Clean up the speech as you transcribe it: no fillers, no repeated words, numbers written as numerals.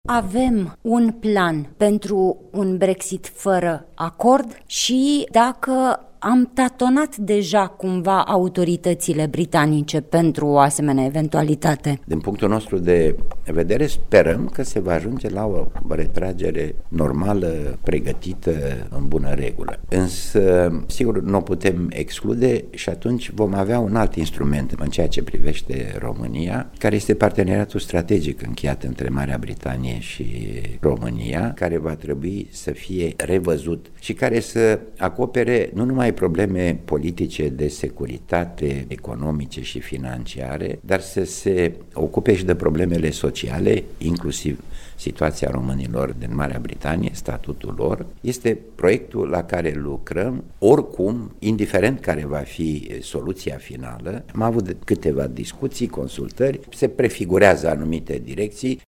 avem un plan pentru un Brexit fără acord și dacă am tatonat deja cumva autoritățile britanice pentru o asemenea eventualitate? Din punctul nostru de vedere, sperăm că se va ajunge la o retragere normală, pregătită, în bună regulă. Însă, sigur, nu o putem exclude și atunci vom avea un alt instrument în ceea ce privește România, care este parteneriatul strategic încheiat între Marea Britanie și România, care va trebui să fie revăzut și care să acopere nu numai probleme politice de securitate, economice și financiare, dar să se ocupe și de problemele sociale, inclusiv situația românilor din Marea Britanie, statutul lor. Este proiectul la care lucrăm, oricum, indiferent care va fi soluția finală. Am avut câteva discuții, consultări, se prefigurează anumite direcții.